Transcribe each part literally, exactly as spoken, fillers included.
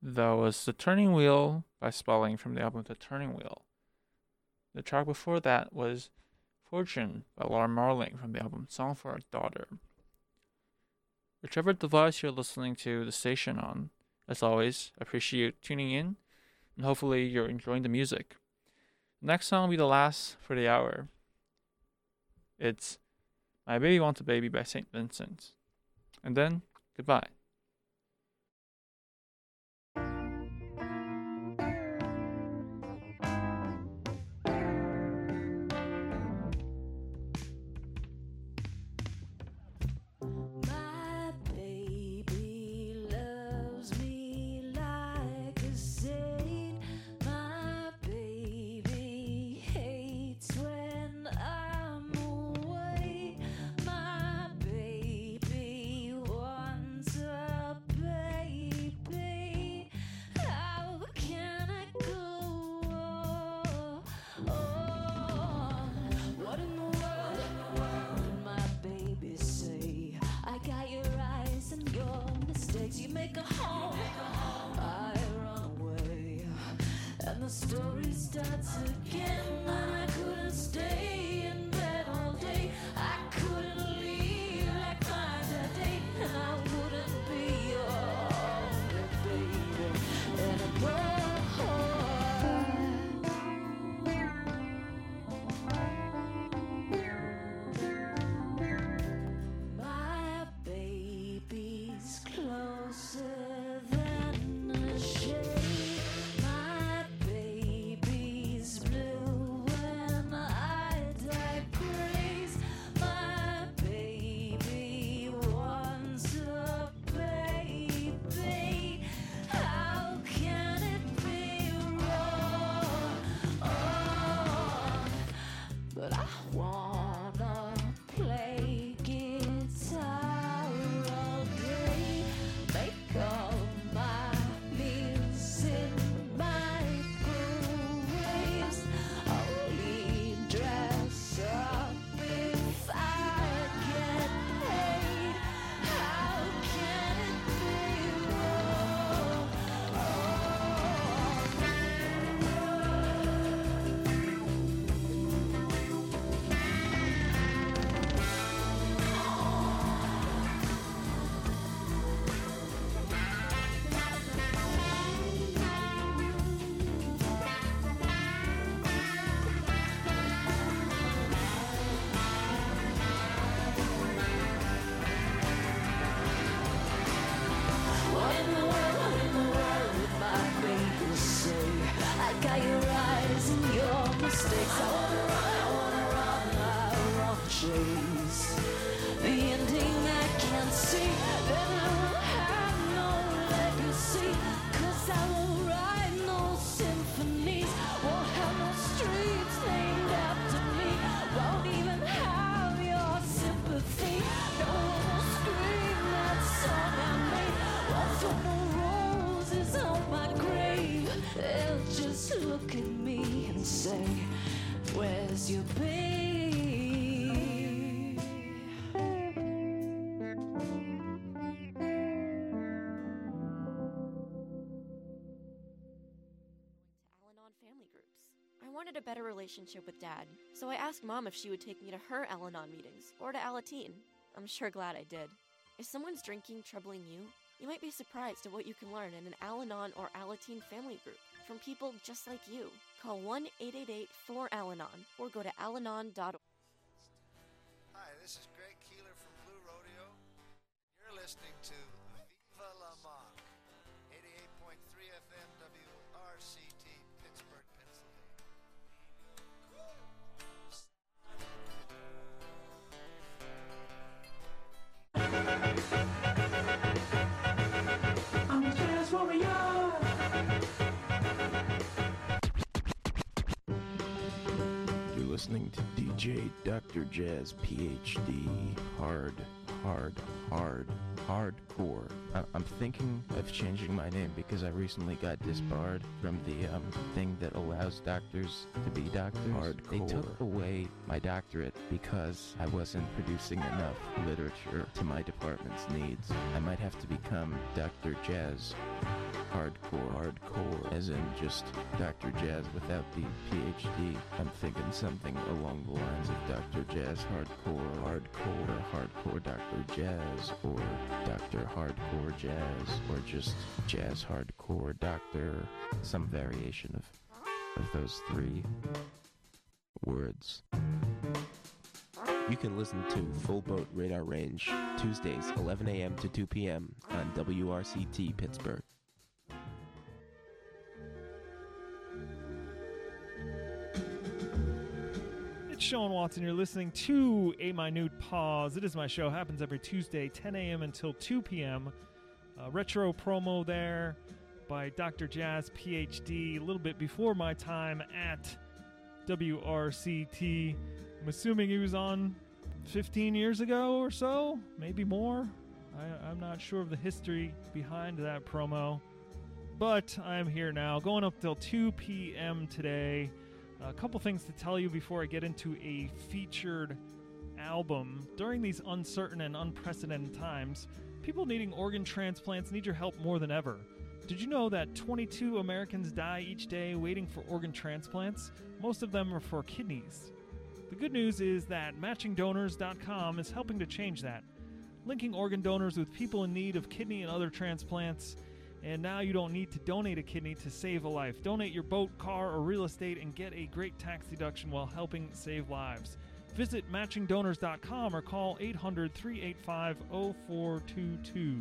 That was The Turning Wheel by Spalding from the album The Turning Wheel. The track before that was Fortune by Laura Marling from the album Song for a Daughter. Whichever device you're listening to the station on, as always, I appreciate you tuning in, and hopefully you're enjoying the music. The next song will be the last for the hour. It's My Baby Wants a Baby by Saint Vincent. And then, goodbye. You make a home, I run away, and the story starts again. And I couldn't stay in bed all day, I couldn't leave like find a date, and I wouldn't be your only baby anymore. My baby's closer than a shade. My baby's blue when I digress. My baby wants a baby. How can it be wrong? Oh, but I wanna play guitar all day, make all my meals in microwaves, only dress up if I get paid. How can it be wrong? What in the world, what in the world would my baby say? I got your eyes and your mistakes. I wanna run, I wanna run, I wanna chase the ending I can't see. Then I will have no legacy, 'cause I won't write no symphonies, won't have no streets named after me, won't even have your sympathy. No one will scream that song I made, won't put no roses on my grave. They'll just look at me and say, where's your baby? Al-Anon family groups. I wanted a better relationship with Dad, so I asked Mom if she would take me to her Al-Anon meetings, or to Alateen. I'm sure glad I did. Is someone's drinking troubling you? You might be surprised at what you can learn in an Al-Anon or Alateen family group from people just like you. Call one eight eight eight four Al-Anon or go to alanon dot org. Hi, this is Greg Keeler from Blue Rodeo. You're listening to Viva La Mock, eighty-eight point three F M W R C T, Pittsburgh, Pennsylvania. I'm a jazz warrior. You're listening to D J Doctor Jazz, P H D. Hard, hard, hard, hardcore. I- I'm thinking of changing my name because I recently got disbarred from the um, thing that allows doctors to be doctors. Hardcore. They took away my doctorate because I wasn't producing enough literature to my department's needs. I might have to become Doctor Jazz. hardcore. Hardcore, as in just Doctor Jazz without the P H D. I'm thinking something along the lines of Doctor Jazz Hardcore, Hardcore, Hardcore Doctor Jazz, or Doctor Hardcore Jazz, or just Jazz Hardcore Doctor, some variation of, of those three words. You can listen to Full Boat Radar Range Tuesdays, eleven a.m. to two p.m. on W R C T Pittsburgh. It's Sean Watson. You're listening to A Minute Pause. It is my show. Happens every Tuesday, ten a.m. until two p.m. Uh, retro promo there by Doctor Jazz, P H D, a little bit before my time at W R C T. I'm assuming he was on fifteen years ago or so, maybe more. I, I'm not sure of the history behind that promo, but I'm here now, going up till two p.m. today. A couple things to tell you before I get into a featured album. During these uncertain and unprecedented times, people needing organ transplants need your help more than ever. Did you know that twenty-two Americans die each day waiting for organ transplants? Most of them are for kidneys. The good news is that matching donors dot com is helping to change that, linking organ donors with people in need of kidney and other transplants. And now you don't need to donate a kidney to save a life. Donate your boat, car, or real estate and get a great tax deduction while helping save lives. Visit matching donors dot com or call eight hundred, three eight five, zero four two two.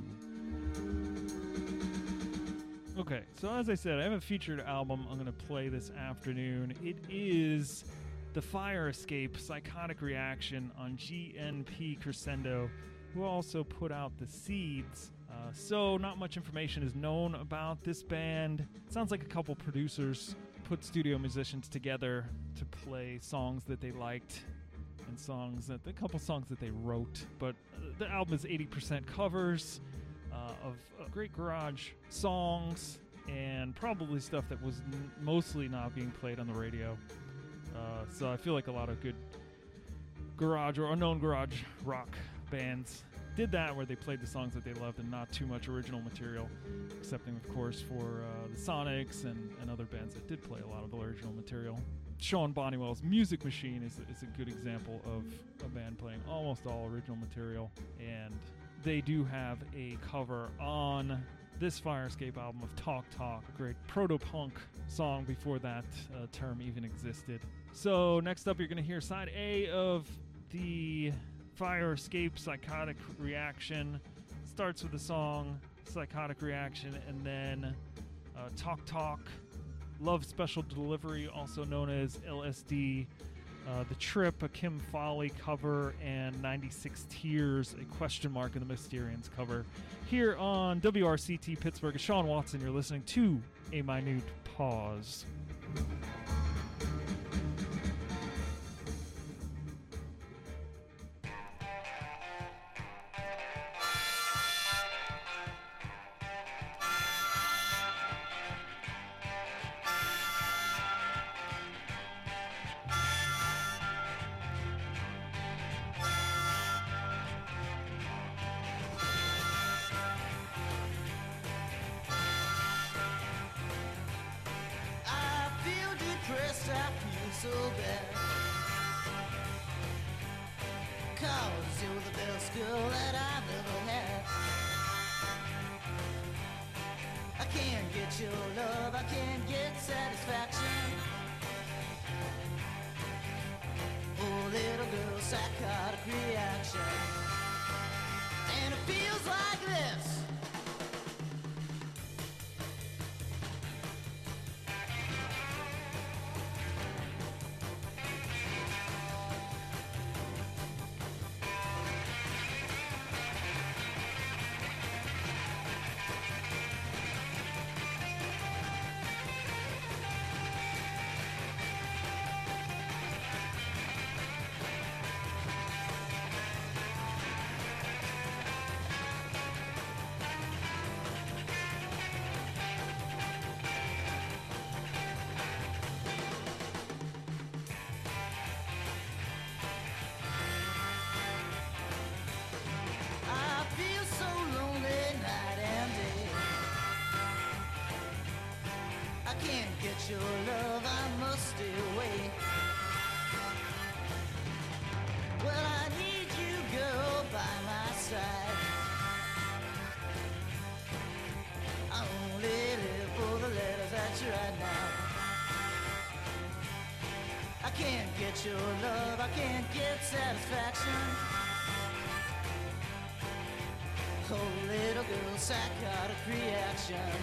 Okay, so as I said, I have a featured album I'm going to play this afternoon. It is The Fire Escape Psychotic Reaction on G N P Crescendo, who also put out The Seeds. Uh, so not much information is known about this band. It sounds like a couple producers put studio musicians together to play songs that they liked and songs that a couple songs that they wrote. But uh, the album is eighty percent covers uh, of uh, great garage songs and probably stuff that was n- mostly not being played on the radio. Uh, so I feel like a lot of good garage or unknown garage rock bands did that, where they played the songs that they loved and not too much original material, excepting, of course, for uh, the Sonics and, and other bands that did play a lot of the original material. Sean Bonnewell's Music Machine is, is a good example of a band playing almost all original material, and they do have a cover on this Fire Escape album of Talk Talk, a great proto-punk song before that uh, term even existed. So next up, you're going to hear side A of the Fire Escape Psychotic Reaction. Starts with the song Psychotic Reaction, and then uh, Talk Talk, Love Special Delivery, also known as L S D, uh, The Trip, a Kim Foley cover, and ninety-six Tears, a question mark in the Mysterians cover. Here on W R C T Pittsburgh, Sean Watson, you're listening to A Minute Pause. So bad, 'cause you're the best girl that I've ever had. I can't get your love, I can't get satisfaction. Oh, little girl, psychotic reaction. And it feels like this. your love, I must stay away. Well, I need you, girl, by my side. I only live for the letters that you write now. I can't get your love, I can't get satisfaction. Oh, little girl, psychotic reaction.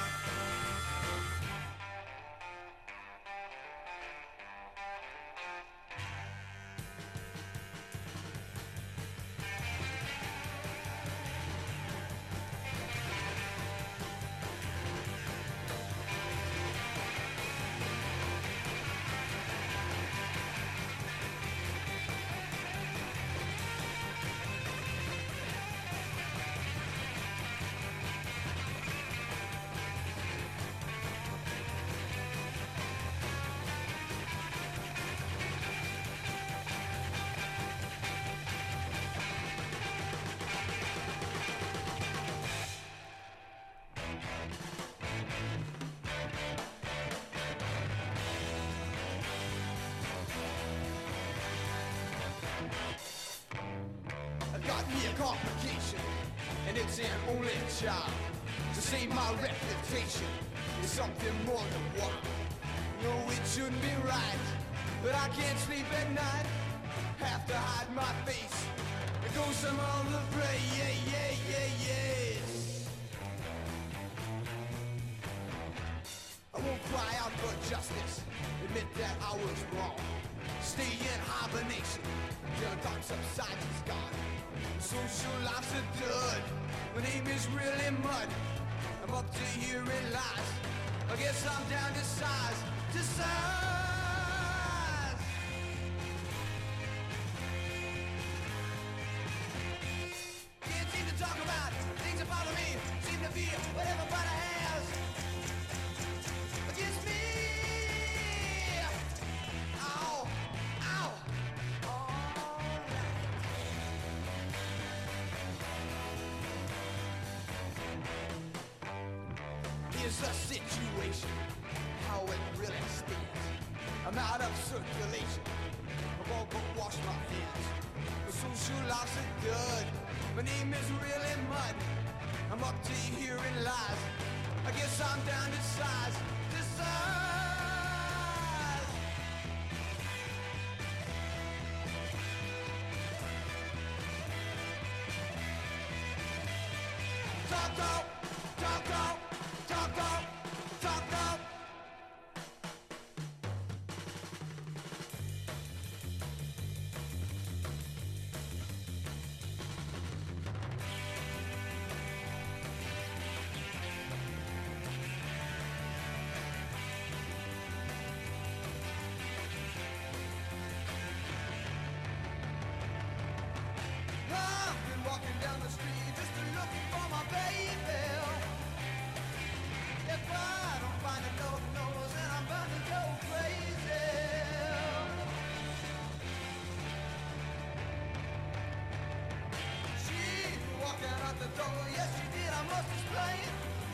Got me a complication, and it's an only child. To save my reputation is something more than one. No, it shouldn't be right, but I can't sleep at night. Have to hide my face. It goes some other place. Yeah, yeah, yeah, yes. I won't cry out for justice. Admit that I was wrong. Stay in hibernation till the dark subsides is gone. Social life's a dud. My name is really mud. I'm up to hearing lies. I guess I'm down to size, to size. Can't seem to talk about things that bother me. Seem to be what everybody has against me. Ow, ow. Here's the situation, how it really stands. I'm out of circulation, I've all but washed my hands. The social life's a dud, my name is really mud. I'm up to hearing lies, I guess I'm down to size, to size. Talk, talk, talk, talk. Talk, talk, talk, talk. I've been walking down the street just looking for my baby. If I don't find a no nose, then I'm bound to go crazy. She walking out the door, yes she did, I must explain.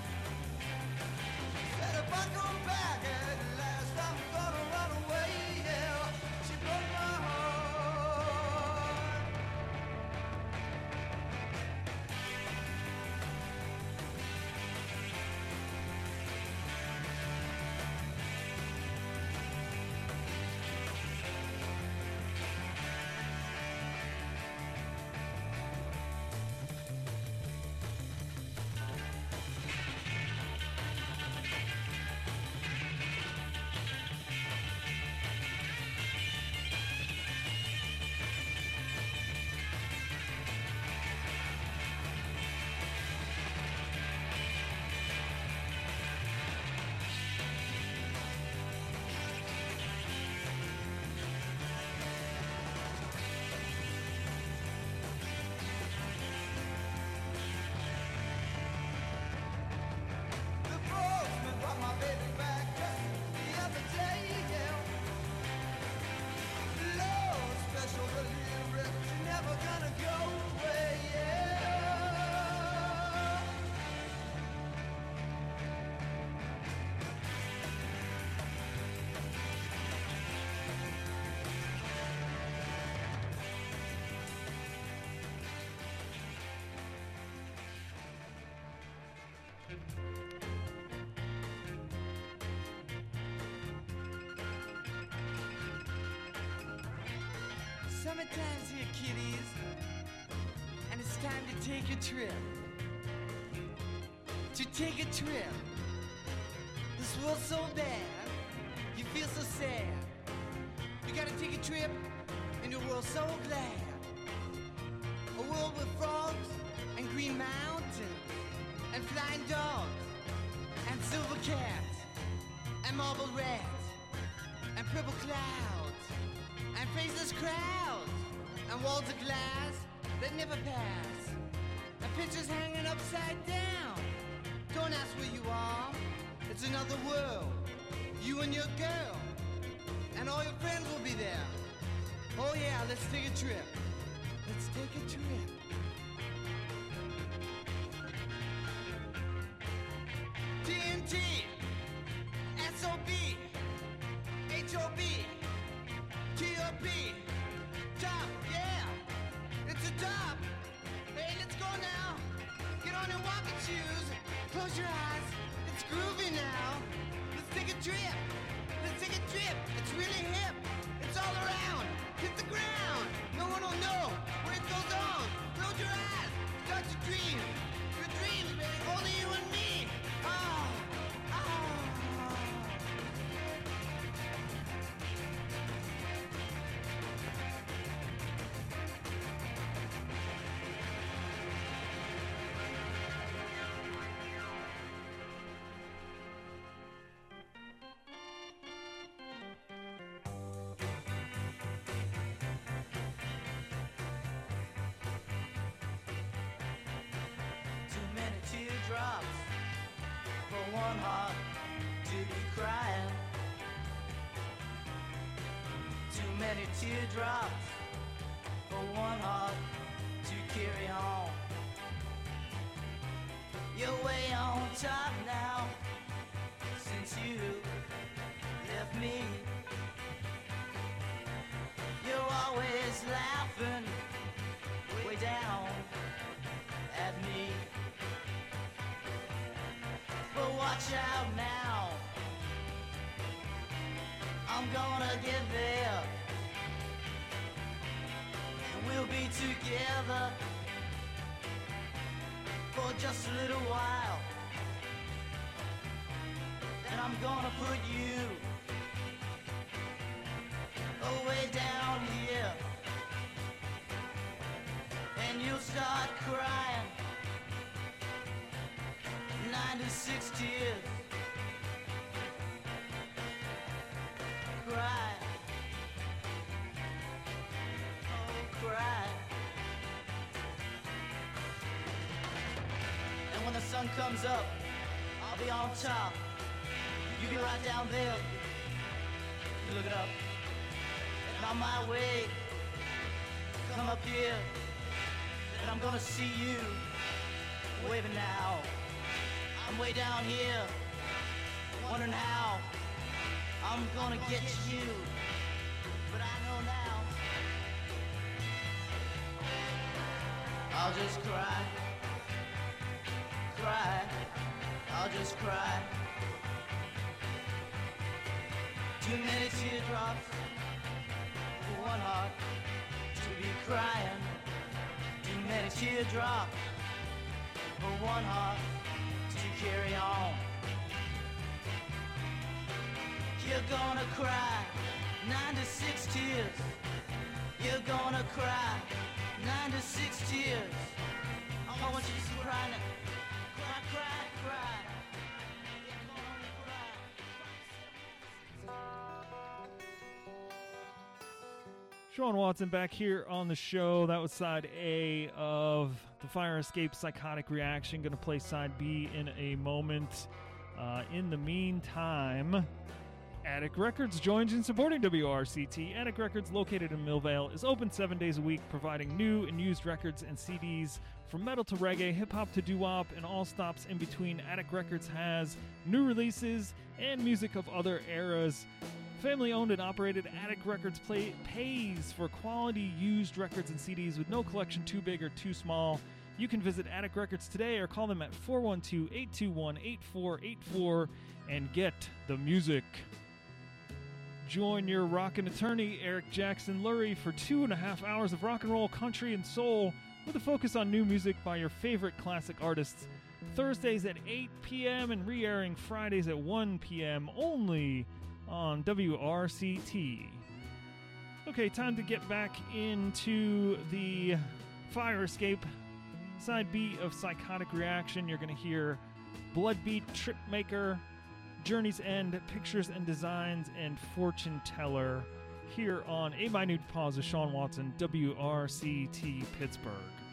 Said if I come back at last, I'm gonna run away, yeah. She broke my heart. Summertime's here, kiddies, and it's time to take a trip. To take a trip. This world's so bad, you feel so sad. You gotta take a trip into a world so glad. A world with frogs and green mountains and flying dogs and silver cats and marble rats and purple clouds and faceless crowds and walls of glass that never pass and pictures hanging upside down. Don't ask where you are, it's another world. You and your girl and all your friends will be there. Oh yeah, let's take a trip. Let's take a trip. T N T, S O B, H O B, T O P, top, yeah, it's a top. Hey, let's go now. Get on your walking shoes, close your eyes, it's groovy now. Let's take a trip, let's take a trip. It's really hip, it's all around. Hit the ground, no one will know where it goes on. Close your eyes, start to dream. Your dreams, baby, only you and me. Ah, ah. Too many teardrops for one heart to be crying. Too many teardrops for one heart to carry on. You're way on top now since you left me. You're always laughing way down at me. But watch out now, I'm gonna get there, and we'll be together for just a little while. Then I'm gonna put you away down here, and you'll start crying. Ninety-six tears. Cry. Oh, cry. And when the sun comes up, I'll be on top. You be right down there. You look it up. And on my way, come up here, and I'm gonna see you waving now. I'm way down here, wondering how I'm gonna get you, but I know now. I'll just cry, cry, I'll just cry. Too many teardrops for one heart to be crying. Too many teardrops for one heart to carry on. You're gonna cry ninety-six tears. You're gonna cry ninety-six tears. I want you to cry now. Cry, cry, cry. You're gonna cry. Sean Watson back here on the show. That was side A of the Fire Escape Psychotic Reaction. Going to play side B in a moment. Uh, in the meantime, Attic Records joins in supporting W R C T. Attic Records, located in Millvale, is open seven days a week, providing new and used records and C Ds from metal to reggae, hip-hop to doo-wop, and all stops in between. Attic Records has new releases and music of other eras. Family-owned and operated, Attic Records play, pays for quality used records and C Ds with no collection too big or too small. You can visit Attic Records today or call them at four one two, eight two one, eight four eight four and get the music. Join your rockin' attorney, Eric Jackson Lurie, for two and a half hours of rock and roll, country, and soul with a focus on new music by your favorite classic artists. Thursdays at eight p.m. and re-airing Fridays at one p.m. only on W R C T. Okay, time to get back into the Fire Escape side B of Psychotic Reaction. You're going to hear Bloodbeat, Tripmaker, Journey's End, Pictures and Designs, and Fortune Teller here on A Minute Pause with Sean Watson, W R C T Pittsburgh.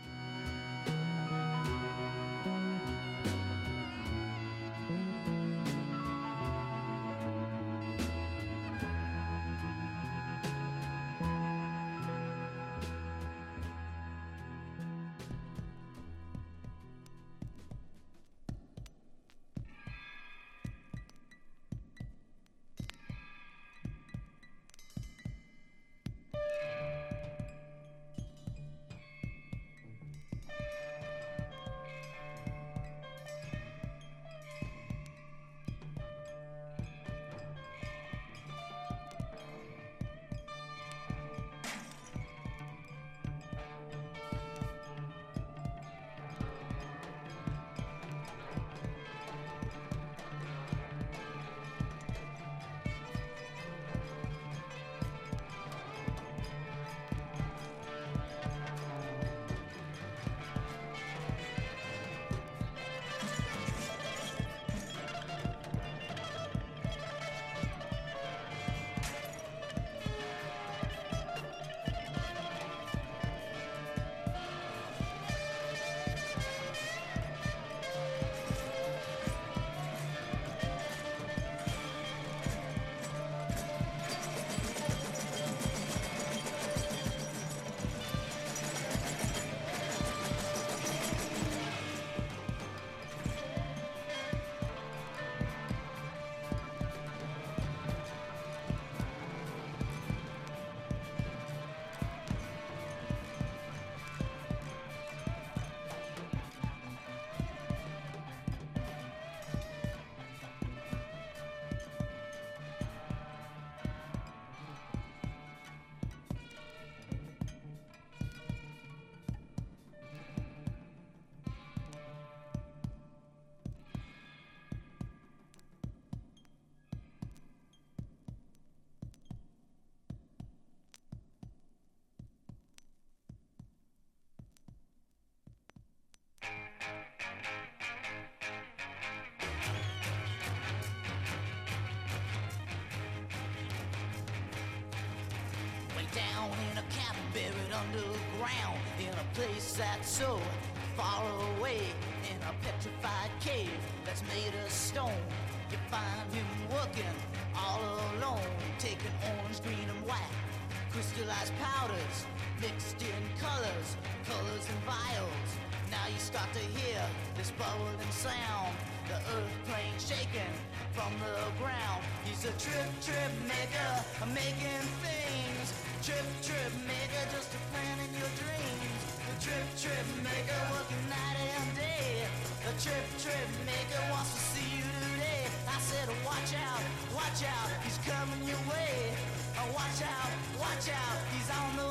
Down in a cabin buried underground, in a place that's so far away, in a petrified cave that's made of stone. You find him working all alone, taking orange, green, and white crystallized powders mixed in colors, colors and vials. Now you start to hear this bubbling sound, the earth plane shaking from the ground. He's a trip, trip maker, making things. Trip, trip maker, just a plan in your dreams. The trip, trip maker, working night and day. The trip, trip maker wants to see you today. I said, watch out, watch out, he's coming your way. Oh, watch out, watch out, he's on the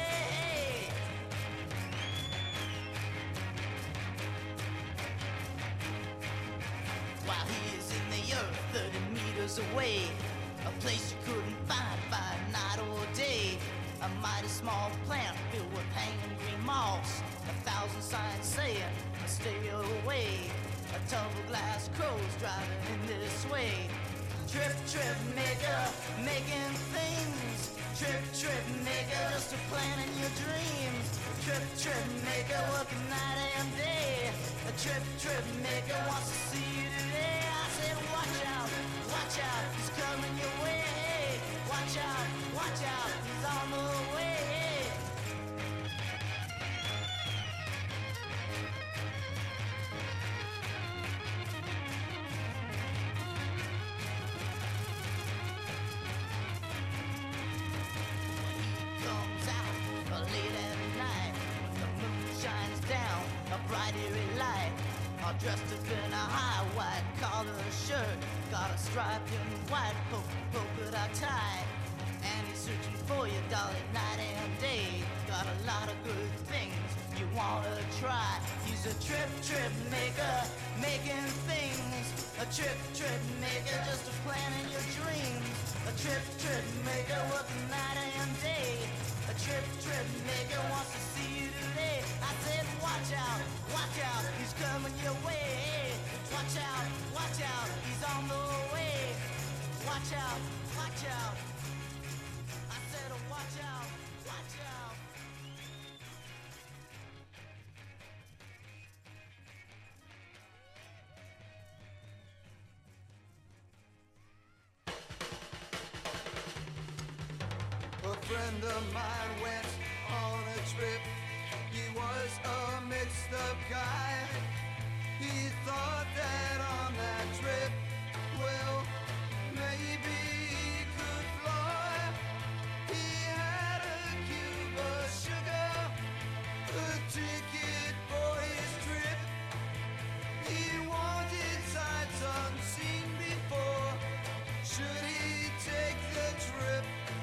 way. While he is in the earth, thirty meters away, a place you couldn't find by night or day. A mighty small plant filled with hanging green moss. A thousand signs saying, stay away. A tumble glass crows driving in this way. Trip, trip maker, making things. Trip, trip maker, just a plan in your dreams. Trip, trip maker, working night and day. A trip, trip maker wants to see you today. I said, watch out, watch out, he's coming your way. Watch out, watch out, he's on the way. He comes out late at night when the moon shines down, a bright eerie light. Our dressed up in a high white collar shirt, got a striped and white po- polka dot tie, and he's searching for you, darling, night and day. Got a lot of good things you wanna try. He's a trip, trip maker, making things. A trip, trip maker, just a planning your dreams. A trip, trip maker, working night and day. A trip, trip maker wants to see you today. I said, watch out, watch out, he's coming your way. Watch out, watch out, he's on the way. Watch out, watch out. I said, watch out, watch out. A friend of mine went on a trip. He was a mixed up guy. He thought that on that trip, well, maybe he could fly. He had a cube of sugar, a ticket for his trip. He wanted sights unseen before. Should he take the trip?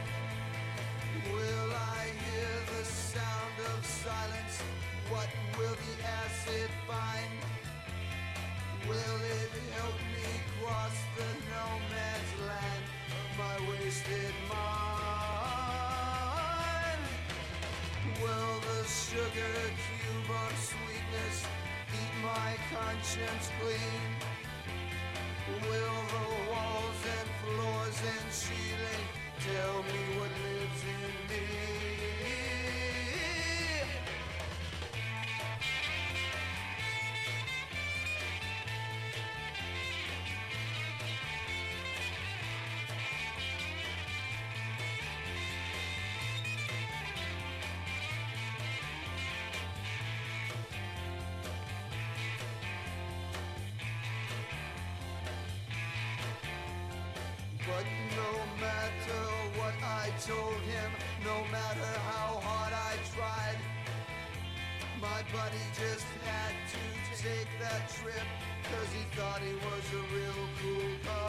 Will I hear the sound of silence? What will the acid find? Will it help me cross the no man's land of my wasted mind? Will the sugar cube of sweetness eat my conscience clean? Will the walls and floors and ceiling tell me what lives in me? But no matter what I told him, no matter how hard I tried, my buddy just had to take that trip, cause he thought he was a real cool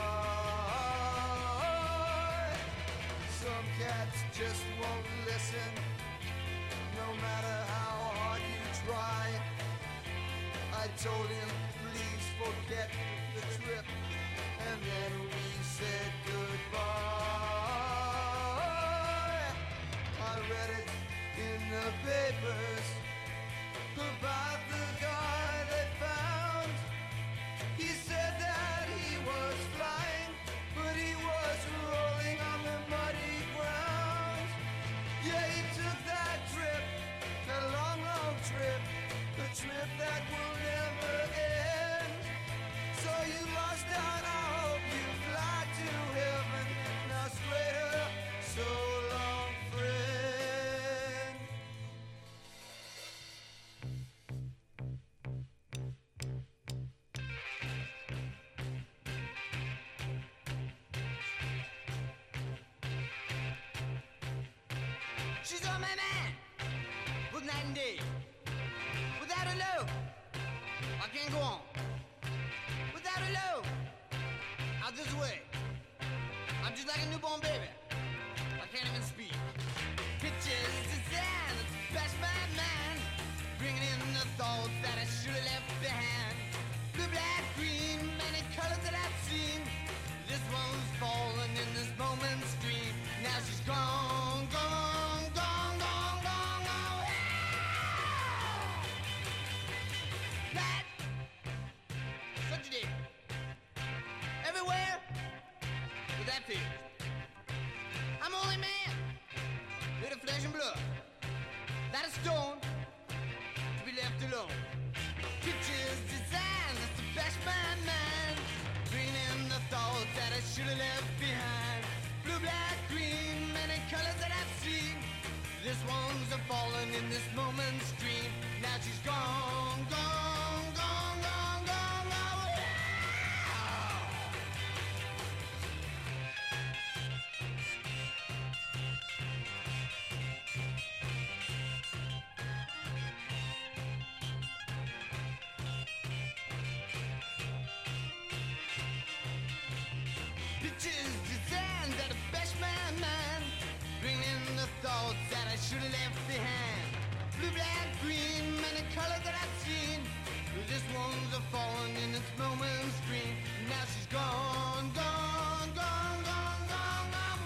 guy. Some cats just won't listen, no matter how hard you try. I told him, please forget the trip, and then we said goodbye. I read it in the papers about the guy they found. He said that he was flying, but he was rolling on the muddy ground. Yeah, he took that trip, a long, long trip, a trip that will never end. So you lost out, I hope you fly to heaven. Now straighter, so long, friend. She's on my mind, with night and day. Without her love, I can't go on. Without her love, out this way. I'm just like a newborn baby. I can't even speak. Pictures, design, that's my mind. Bringing in the thoughts that I should have left behind. Blue, black, green, many colors that I've seen. This one's fallen in this moment's dream. Now she's gone, gone, gone, gone, gone, gone. Night, such a day. Everywhere, with that fear. I'm only man, with a flesh and blood. Not a stone, to be left alone. Pictures, designs, that's the best my mind. Bringing in the thoughts that I should have left behind. Blue, black, green, many colors that I've seen. This one's a fallen in this moment's dream. Now she's gone, gone, gone, gone, gone, gone. Pictures, designs that the best man mind. Bringing the thoughts that I should have left behind. Blue, black, green, many colors that I've seen. This one's a fallen in its moment's screen. Now she's gone, gone, gone, gone, gone, gone.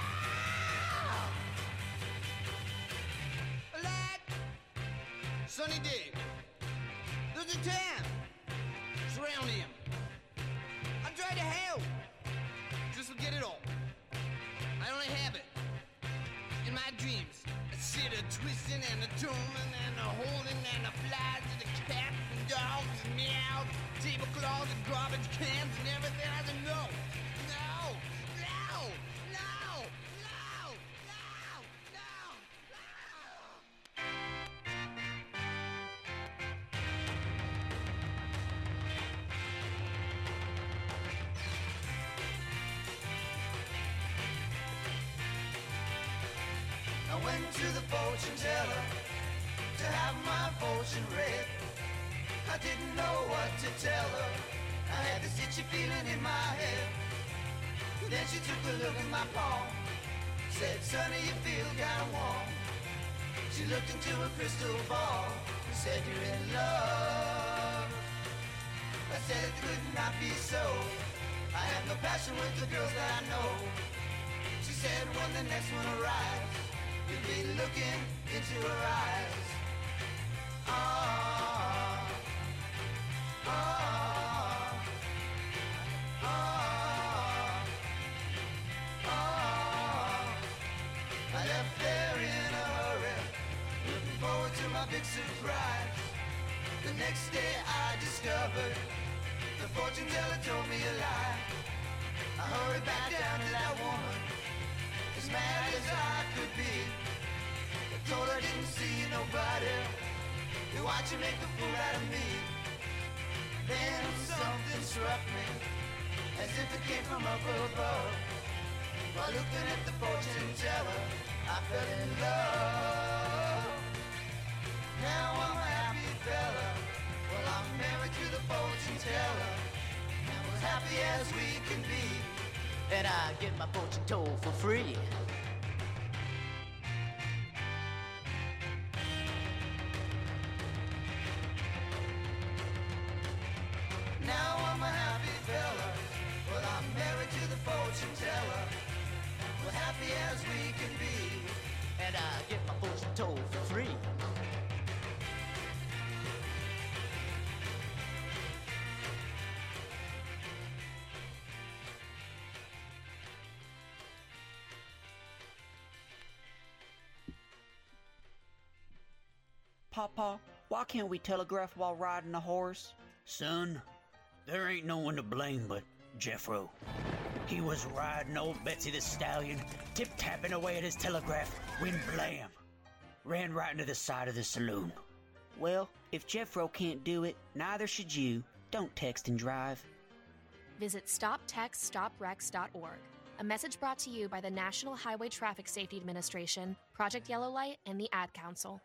A light, sunny day. There's a town surrounding him. I tried to help, just forget it all. I only have it in my dreams. I see the twisting and the turning and the holding and the flies and the cats and dogs and meows, tablecloths and garbage cans and everything I can know. No, no, no, no, no, no, I went to the fortune teller to have my fortune read. I didn't know what to tell her. I had this itchy feeling in my head. Then she took a look at my palm, said, "Sonny, you feel kinda warm." She looked into a crystal ball and said, "You're in love." I said it could not be so. I have no passion with the girls that I know. She said, "When the next one arrives, you'll be looking into her eyes." Ah, ah, ah, ah. I left there in a hurry, looking forward to my big surprise. The next day I discovered the fortune teller told me a lie. I hurried back down to that woman, as mad as I could be. I told her I didn't see nobody. You watch her make a fool out of me. Then something struck me, as if it came from up above. While looking at the fortune teller, I fell in love. Now I'm a happy fella. Well, I'm married to the fortune teller, and we're happy as we can be. And I get my fortune told for free. Now I'm a happy fella. Well, I'm married to the fortune teller. We're happy as we can be. And I get my fortune told for free. Papa, why can't we telegraph while riding a horse? Son, there ain't no one to blame but Jeffro. He was riding old Betsy the Stallion, tip-tapping away at his telegraph, when blam! Ran right into the side of the saloon. Well, if Jeffro can't do it, neither should you. Don't text and drive. Visit stop text stop wrecks dot org. A message brought to you by the National Highway Traffic Safety Administration, Project Yellow Light, and the Ad Council.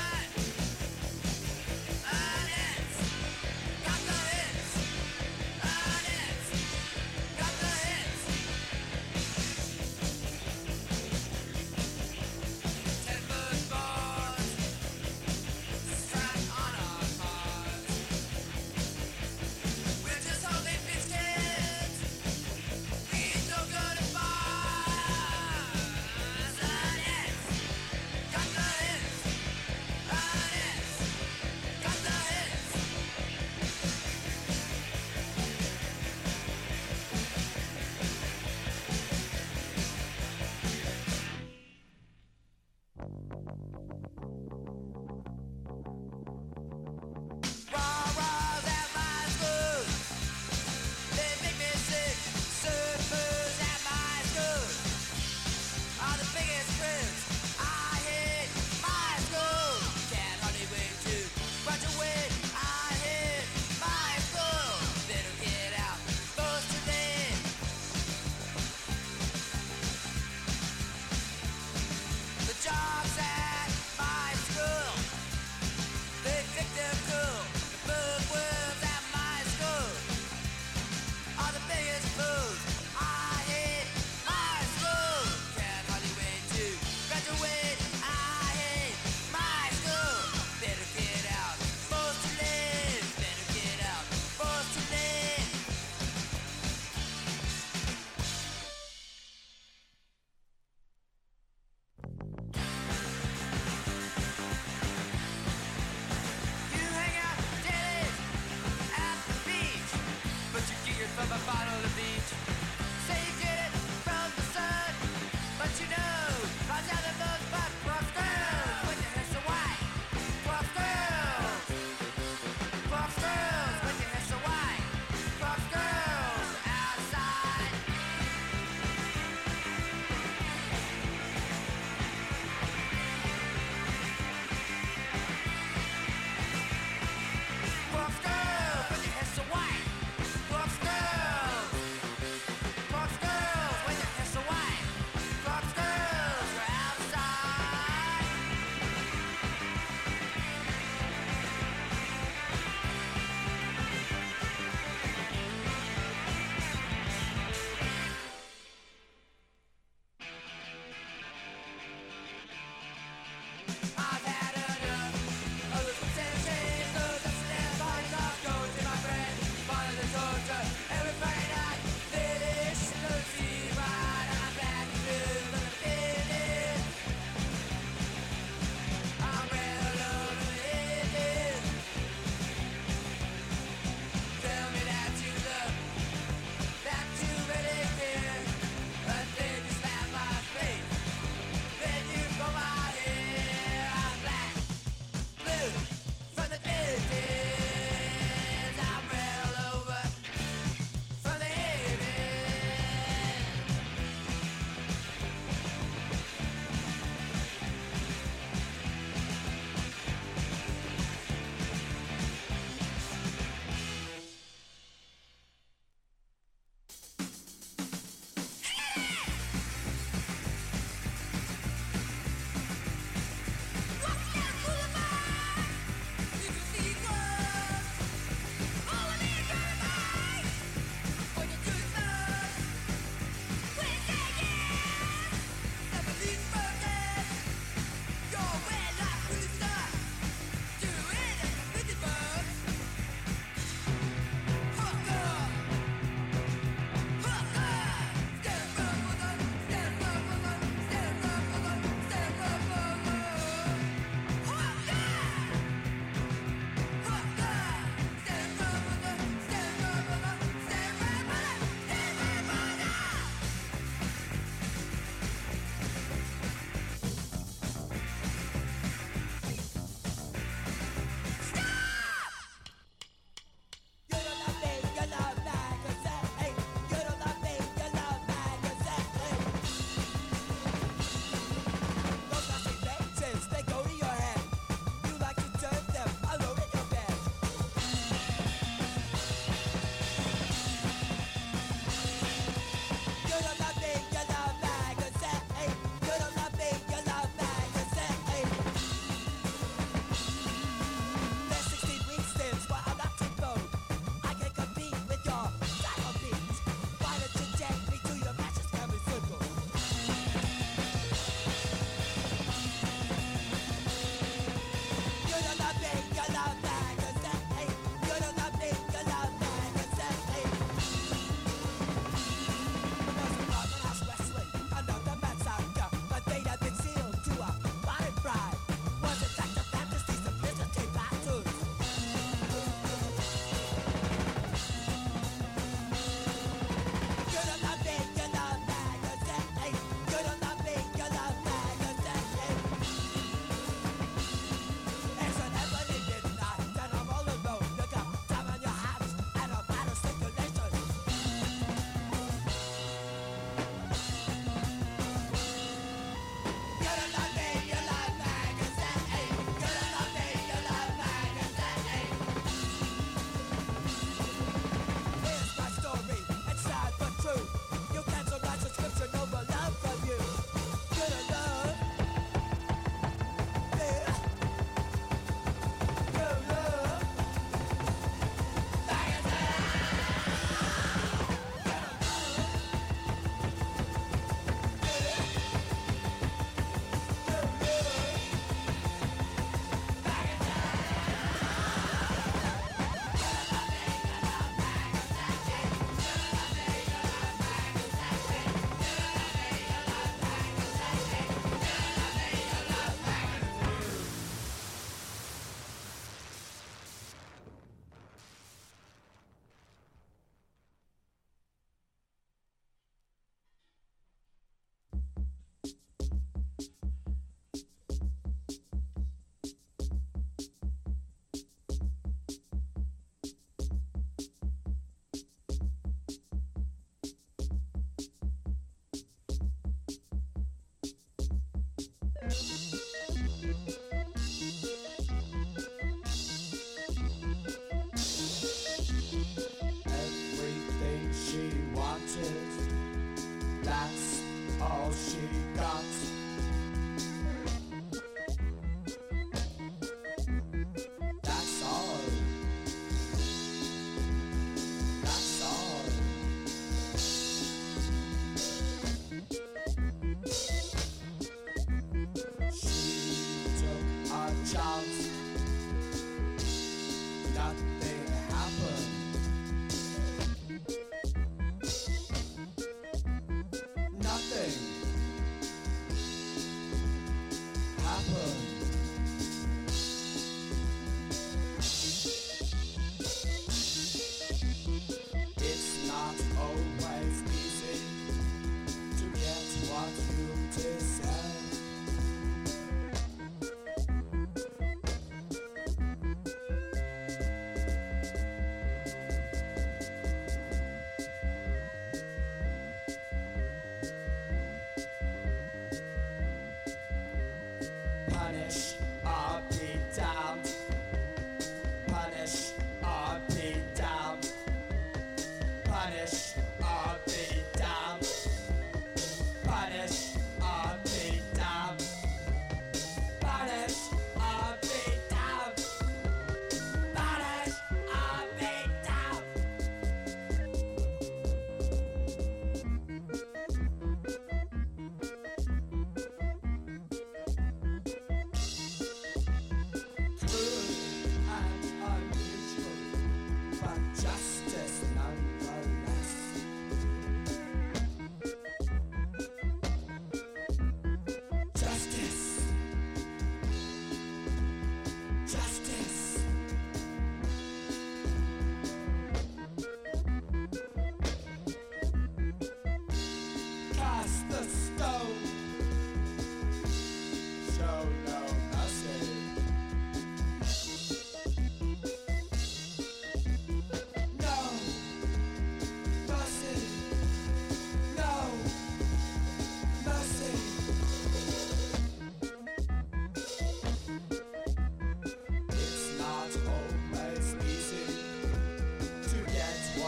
Because it's fun and it's got the hits.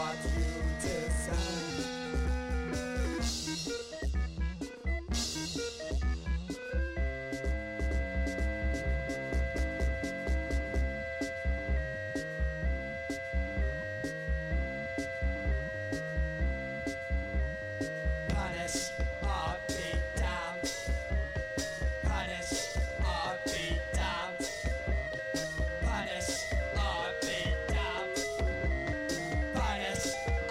what you decide. Punish or be damned. Punish or be damned. Punish or be damned. Punish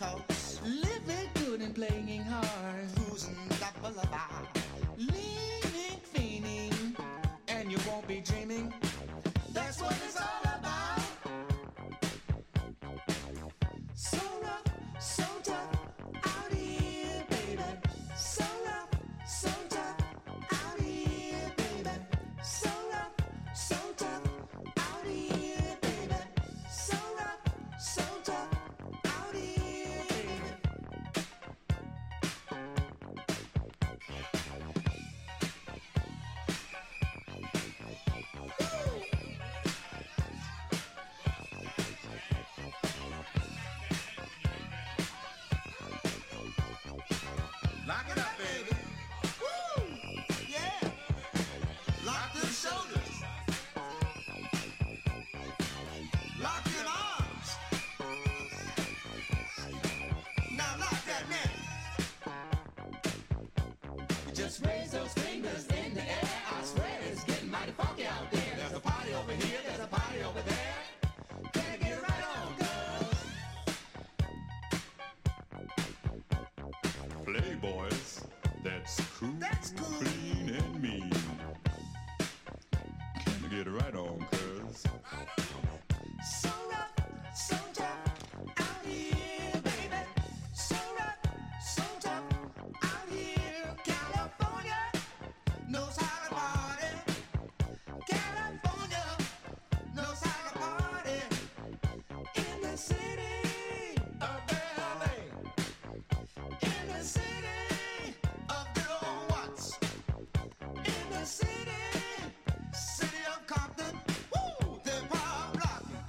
Cause living good and playing hard, cruising double of eye, leaning, fiending, and you won't be dreaming. That's what it's all about. So rough, so tough, out here, baby. So rough, so tough, out here, baby. So rough, so tough, out here, baby. So rough, so tough, out here, baby. Lock it up, baby. Woo! Yeah. Lock them shoulders. Lock them arms. Now lock that neck. Just raise those fingers in the air. I swear it's getting mighty funky out there. There's a party over here, there's a party over there. Can I get it right on, girls? Playboys, that's cool, That's cool. clean and mean. Can I get it right on, cuz? So rough, so tough, out here, baby. So rough, so tough, out here. California knows how to party. California knows how to party. In the city of L A. In the city of good old Watts. In the city, city of Compton. Woo! They're pop locking.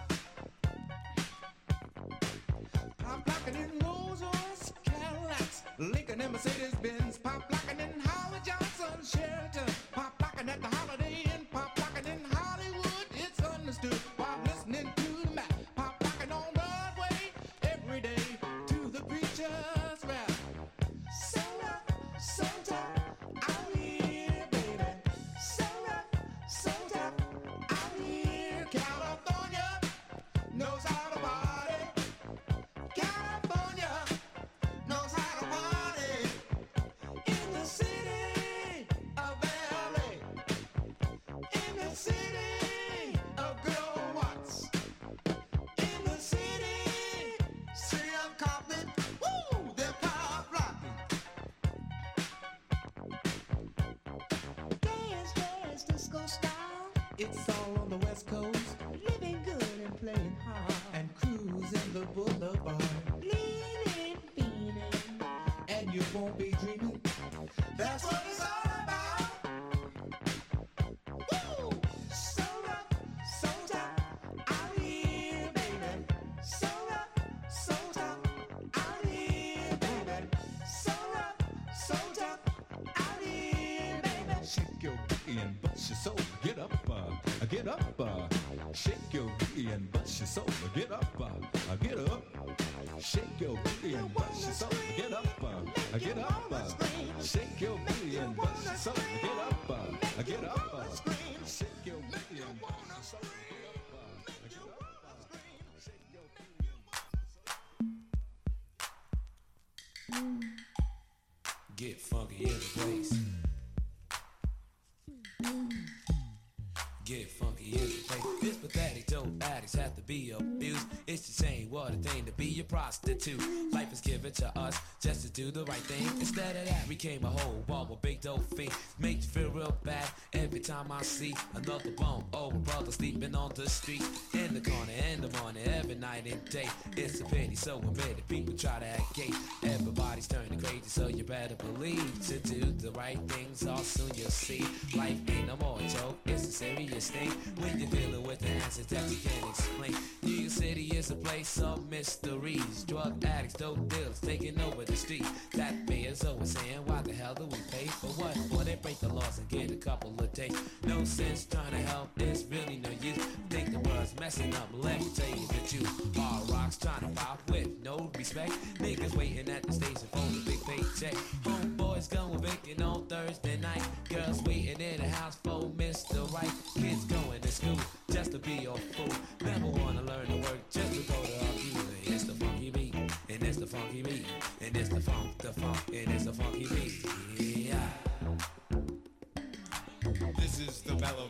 Pop locking in Rolls Royce Cadillacs, Lincoln and Mercedes Benz. Pop locking in Howard Johnson Sheraton. Pop locking at the Holiday Inn. Pop locking in Hollywood. It's understood. Pop listening to the Mac. Pop locking on Broadway every day to the preacher's rap. So rough, so tough, out here, baby. So rough, so tough, out here. California knows how to party. California knows how to party. In the city of L A. In the city of good old Watts. In the city, city of Compton. Woo! They're pop rocking. Dance, dance, disco style. It's all on the West Coast. Living good and playing hard. And cruising the boulevard. Leaning, beaming. And you won't be dreaming. That's what it's all about. Woo! So rough, so tough, out here, baby. So rough, so tough, out here, baby. So rough, so tough, out here, baby. Shake your booty and bust your soul. Get up, uh, get up, uh. Shake your booty and bust your soul. Get up, uh, get up. Shake your booty and bust your soul. Get up, uh, get up, uh. Shake your booty and bust your soul. Get up, uh, get up, uh. Shake your booty and bust your soul. Get up, uh, get up, uh. Shake your booty and bust your soul. Get funky in the place. Get funky in the place. This pathetic dope addicts have to be abused. It's the same, what a thing to be a prostitute. Life is given to us just to do the right thing. Instead of that, we came a whole ball with big dope fiend. Make you feel real bad every time I see another bone. Oh, brother sleeping on the street, in the corner, in the morning, every night and day. It's a pity, so admit it. People try to act gay. Everybody's turning crazy, so you better believe to do the right things. All soon you'll see. Life ain't no more a joke, it's a serious thing. When you're dealing with the answers that you can't explain. New York City is a place of mysteries. Drug addicts, dope dealers taking over the street. That payers always saying, why the hell do we pay for what? Well, they break the laws and get a couple of days. No sense trying to help, it's really no use. Think the world's messing up, let me tell you the truth. All rocks trying to pop with no respect. Niggas waiting at the station for the big paycheck. Homeboys going vacant on Thursday night. Girls waiting in the house for Mister Right. Kids going to school just to be a fool. Never wanna learn to work just to go to a computer. It's the funky beat and it's the funky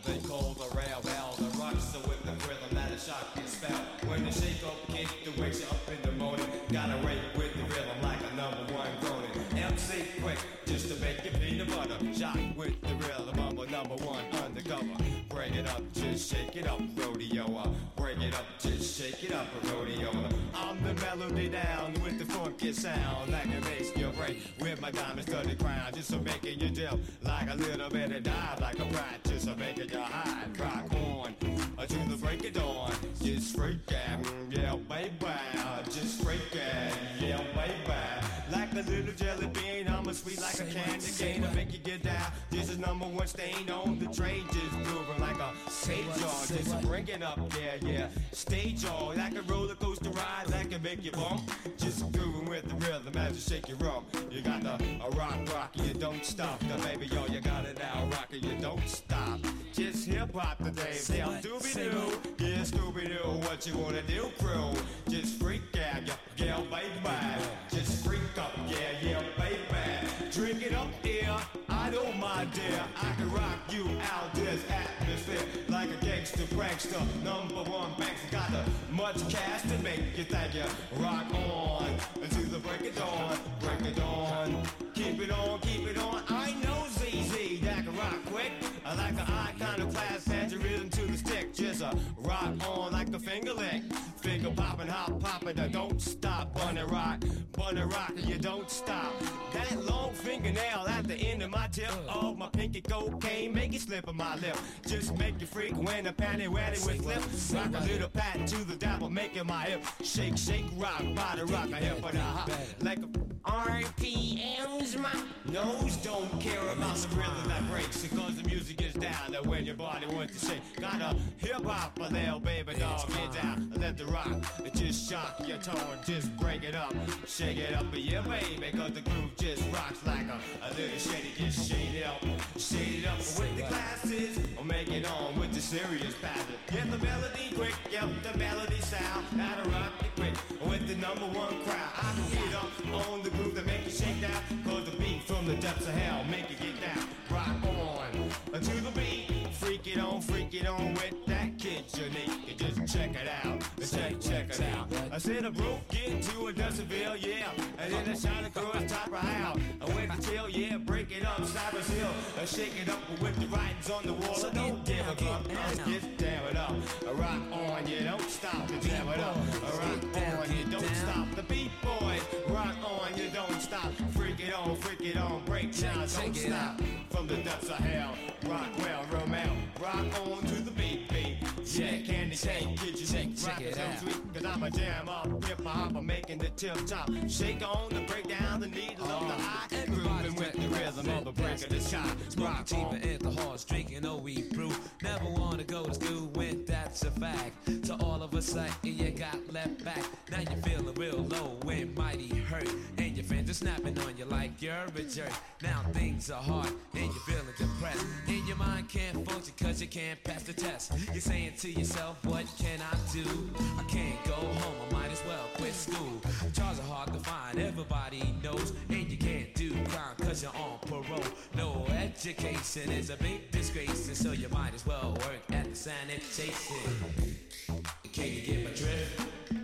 they call the rail. Well, the rocks are with the rhythm that a shock can spell. When the shake up kick that wakes you up in the morning, gotta rate with the rhythm like a number one groaning. M C quick, just to make your peanut butter. Shock with the rhythm, I'm a number one undercover. Break it up, just shake it up, rodeo. Uh, break it up, just shake it up, rodeo. I'm the melody down with the funky sound, like it makes you break with my diamond studded crown, just to making you dip like a little bit of dive, like a brat, just to making you hide. Rock on uh, to the break of dawn, just freak out, yeah, baby, just freak out, yeah, baby. Like a little jelly bean, I'm a sweet like a candy cane to make you get down. This is number one stain on the train, just moving like a stage jaw, just bring it up, yeah, yeah. Stage jaw, like a roller coaster ride, that can make you bump. Just grooving with the rhythm as you shake your rump. You got the a rock rock, you don't stop. The baby, yo, you got it now, rocker, you don't stop. Just hip hop today, yeah, doobie doo, yeah, Scooby Doo. What you wanna do, crew? Just freak out, yeah, yeah, baby. Just freak up, yeah, yeah, baby. Drink it up, yeah, I don't mind, dear. I can rock you out this atmosphere like a gangster prankster. Number one banks got the much cash to make you think you rock on until the break of dawn, break of dawn. Keep it on, keep it on. I know Z Z that can rock quick. I like an iconoclast, hands your rhythm to the stick. Just a rock on like a finger lick. Finger popping, hop popping, don't stop. Bunny rock, bunny rock, you don't stop. That long fingernail at the end of my tip of my pinky cocaine, make it slip on my lip. Just make you freak when the panty wetty with lip. Rock a little pat to the dabble, making my hip shake, shake, rock, body rock, a hip and a hop. Like a R P Ms, my nose don't care about the rhythm that breaks, because the music is down there when your body wants to shake. Got a hip hop a little baby dog, get down, let the rock, just shock your tone, just break it up, shake it up, yeah baby, cause the groove just rocks like a, a little shady, just shade it up, shade it up with the glasses, or make it on with the serious pattern. Get the melody quick, yep, the melody sound, gotta rock it quick, with the number one crowd. I can get up on the groove that make you shake down, cause the beat from the depths of hell make you get down. Rock on to the beat, freak it on, freak it on with that kid unique. You just check it out, check, check it out. I said a broke into a decibel, yeah, and then I shot across top of house. I went to chill, yeah, break it up, Cypress Hill, I shake it up with the writings on the wall. I don't give a fuck, just get damn it up. I rock on, you don't stop to jam it up. I rock on, you don't stop. The beat boys, rock on, you don't stop. Freak it on, freak it on, break down, don't stop. From the depths of hell, rock well, Romeo, rock on to the beat, beat. Yeah, candy cane, get you shake, rock it so sweet, cause I'm a jam up, hip hop, I'm making the tip top. Shake on to break down the needle of the eye, grooving with the rhythm of the break of the shot. Rock Smoking cheaper at the horse, drinking O E brew. Never wanna go to school when that's a fact. So all of a sudden you got left back. Now you're feeling real low and mighty hurt, and your friends are snapping on you like you're a jerk. Now things are hard and you're feeling depressed, and your mind can't function cause you can't pass the test. You're saying to yourself, what can I do? I can't go home, I might as well quit school. Jobs are hard to find, everybody knows, and you can't do crime cause you're on parole. No education is a big disgrace, and so you might as well work at the sanitation. Can you get my drift?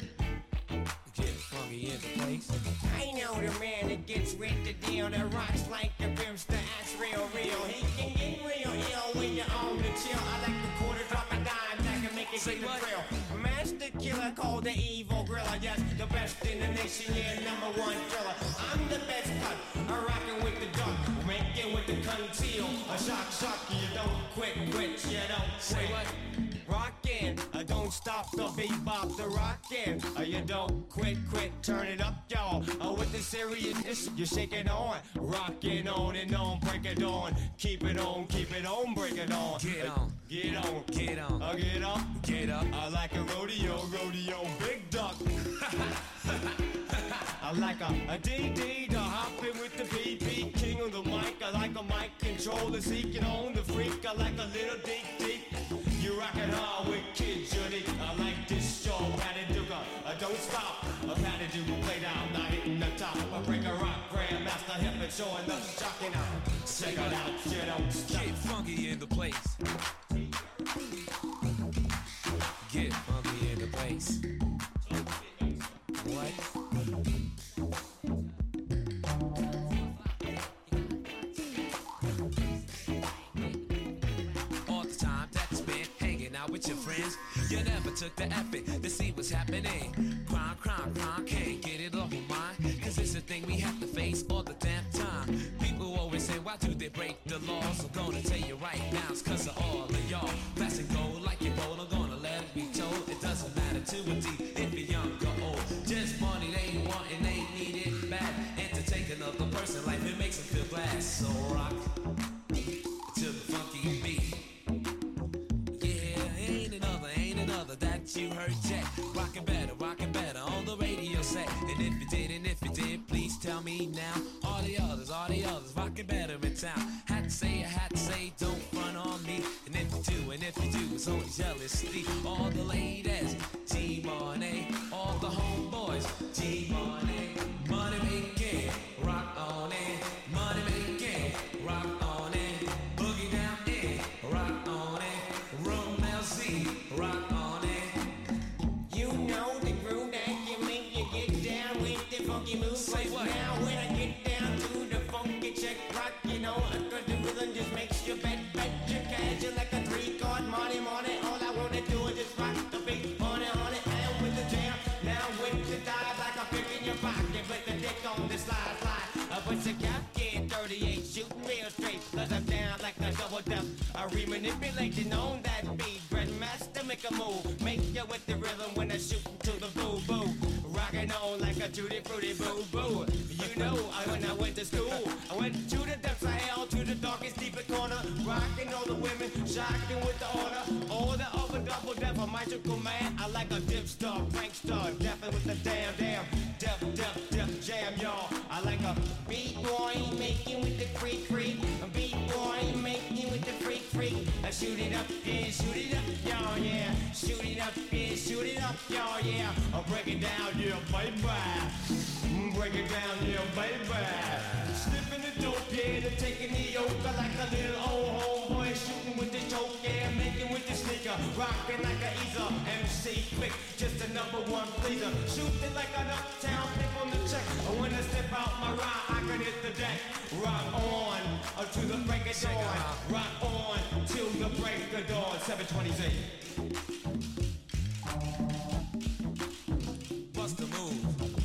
Get funky in the place. I know the man that gets with the deal, that rocks like the brimster, that's real, real. He can get real ill when you're on the chill. I like the quarter drop a dime, that can make it get the thrill. Master killer called the evil gorilla, yes, the best in the nation, yeah, number one thriller. I'm the best cut, I'm rocking with the duck, making with the conceal. A shock, shock, you don't quit, quit, you don't quit. Say what? Rockin', uh, don't stop the bebop, the rockin', uh, you don't quit, quit, turn it up, y'all, uh, with the seriousness, you're shaking on, rockin' on and on, break it on, keep it on, keep it on, break it on, get on, get on, get on, uh, get up, get up, I like a rodeo, rodeo, big duck, I like a, a D D, the hoppin' with the B B, king of the mic, I like a mic controller, seeking on the freak, I like a little deep, deep. You rockin' hard with kids, unique. I like this show, Patty Duke. I don't stop. A Patty Duke play down, not hitting the top. I break a rock, grandmaster hip and showing up, shocking out. Check it out, you don't stop. Get funky in the place. with your friends. You never took the effort to see what's happening. Crime, crime, crime, can't get it off my mind. Cause it's a thing we have to face all the damn time. People always say, why do they break the laws? I'm gonna tell you right now, it's cause of all of y'all. Passing gold like you're bold, I'm gonna let it be told. It doesn't matter to a T if you're young or old. Just money they want and they need it bad. And to take another person life, it makes them feel glad. So rock to the funky beat. Yeah, ain't another, ain't another that you heard yet. Rockin' better, rockin' better on the radio set. And if you did, and if you did, please tell me now. All the others, all the others, rockin' better in town. Had to say, I had to say, don't front on me. And if you do, and if you do, it's only jealousy. All the ladies, G-Money. All the homeboys, G-Money. Money making, rock on it. Money making, rock on it. Boogie down in, rock on it. Room L C, rock on it. You know the groove that can make you get down with the funky moves. Say what? Now when I get down to the funky check rock, you know, cause the rhythm just makes you bet, bet you cash you like a three-card money, money. All I wanna do is just rock the beat, money, on it, and with the jam. Now with the dive like a pick in your pocket, with the dick on the slide, slide. I put the cap in thirty-eight, shooting real straight, cause I'm down like a double dip. I re-manipulating on that beat, Grandmaster make a move, make you with the rhythm when I shoot to the boo boo. Rockin' on like a tutti frutti boo boo. You know, I, when I went to school, I went to the depths of hell, to the darkest, deepest corner. Rockin' all the women, shocking with the order. All the upper double deaf, a magical man. I like a dip star, prank star, deafin' with the damn, damn, def, def, def jam, y'all. I like a beat boy making with the freak, freak. A beat boy making with the freak, freak. I shoot it up, yeah, shoot it up, y'all, yeah. Shoot it up, yeah, shoot it up, y'all, yeah. I'll break it down, yeah, baby. Mm, break it down, yeah, baby. Slipping the dope, yeah, they're taking the yoke. I like a little old homeboy shooting with the choke, yeah, making with the sneaker. Rocking like a easer, M C quick, just a number one pleaser. Shooting like an uptown pick on the check. When I step out my ride, I can hit the deck. Rock on, uh, to the break of dawn. Rock on, till the break of dawn. seven twenty-eight. What's the move?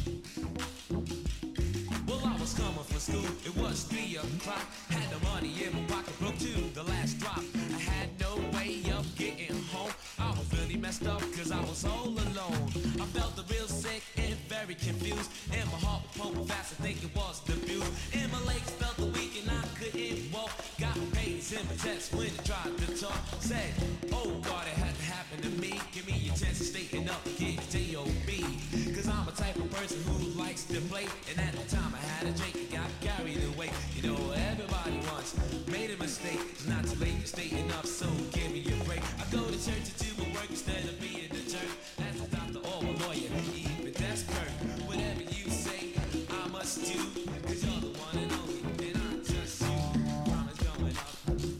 Well, I was coming from school, it was three o'clock. Had the money in my pocket, broke to the last drop. I had no way of getting home. I was really messed up cause I was all alone. I felt real sick and very confused. And my heart was pumping fast, I think it was the booze. And my legs felt weak and I couldn't walk. Got pains in my chest when I tried to talk. Said, oh God, it had to happen to me. Give me a chance to straighten up and get J O B. Cause I'm a type of person who likes to play. And at the time I had a drink and got carried away. You know, everybody once made a mistake. It's not too late to straighten up, so give me a break. I go to church to do my work instead of being the church. As a doctor or a lawyer, even that's Kirk. Whatever you say, I must do. Cause you're the one and only, and I trust you. Promise going up.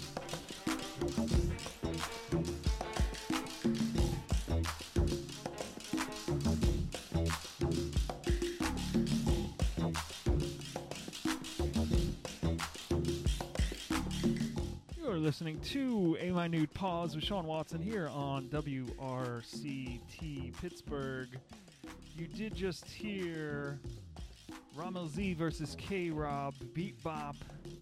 You're listening to A Minute Pause with Sean Watson here on W R C T Pittsburgh. You did just hear Ramel Z versus K-Rob, Beat Bop.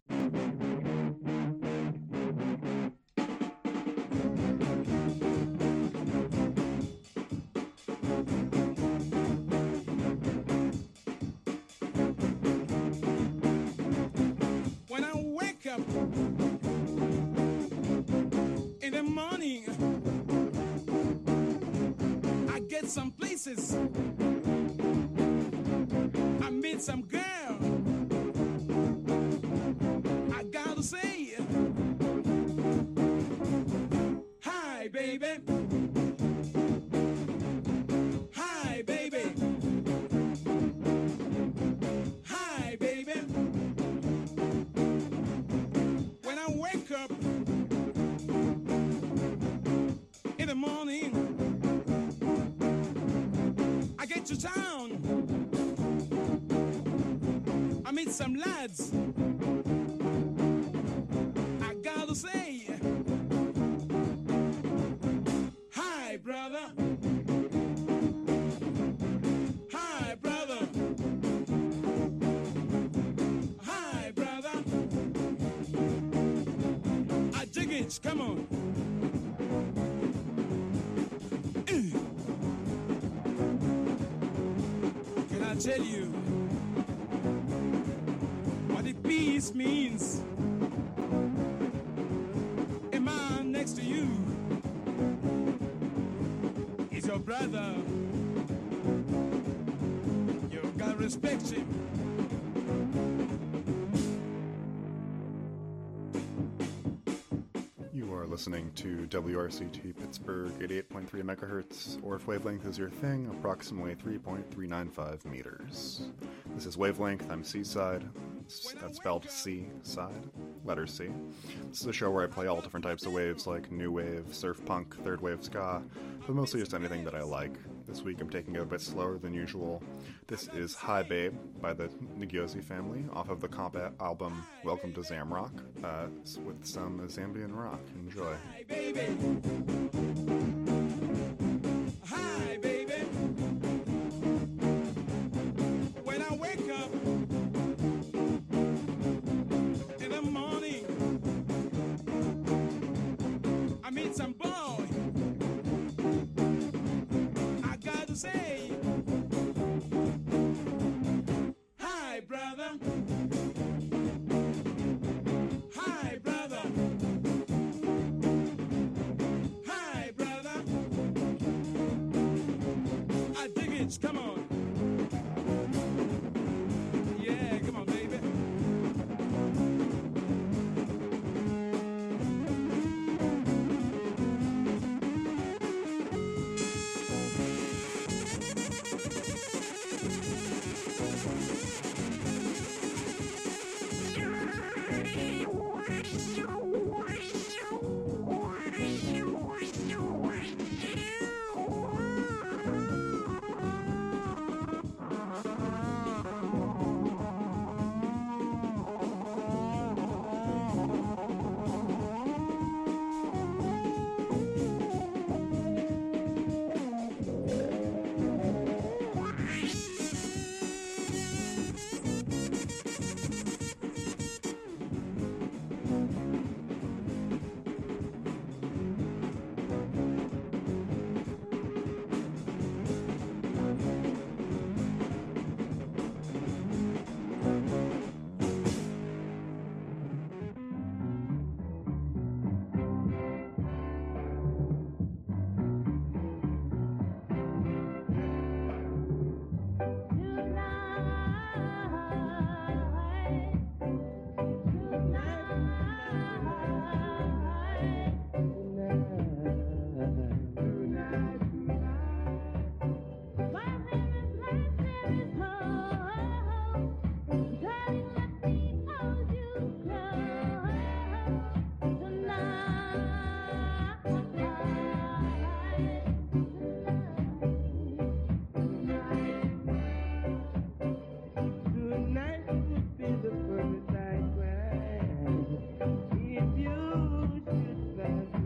When I wake up in the morning, I get some places. I meet some girl. I gotta say, hi, baby. Hi, baby. Hi, baby. When I wake up in the morning, I get to town. I meet some lads. I gotta say, it. Come on. Can I tell you what the peace means? A man next to you is your brother. You gotta respect him. You are listening to W R C T Pittsburgh eighty-eight point three megahertz, or if wavelength is your thing, approximately three point three nine five meters. This is Wavelength. I'm Seaside. That's spelled C side, letter C. This is a show where I play all different types of waves, like new wave, surf punk, third wave ska, but mostly just anything that I like. This week I'm taking it a bit slower than usual. This is Hi Babe by the Ngiozi family off of the combat album Welcome to Zamrock, uh, with some Zambian rock. Enjoy. Hi, baby. Hi, baby. When I wake up in the morning, I meet some boy. I gotta say, hi, brother. Hi, brother. Hi, brother. I dig it. Come on. Yeah, come on, baby.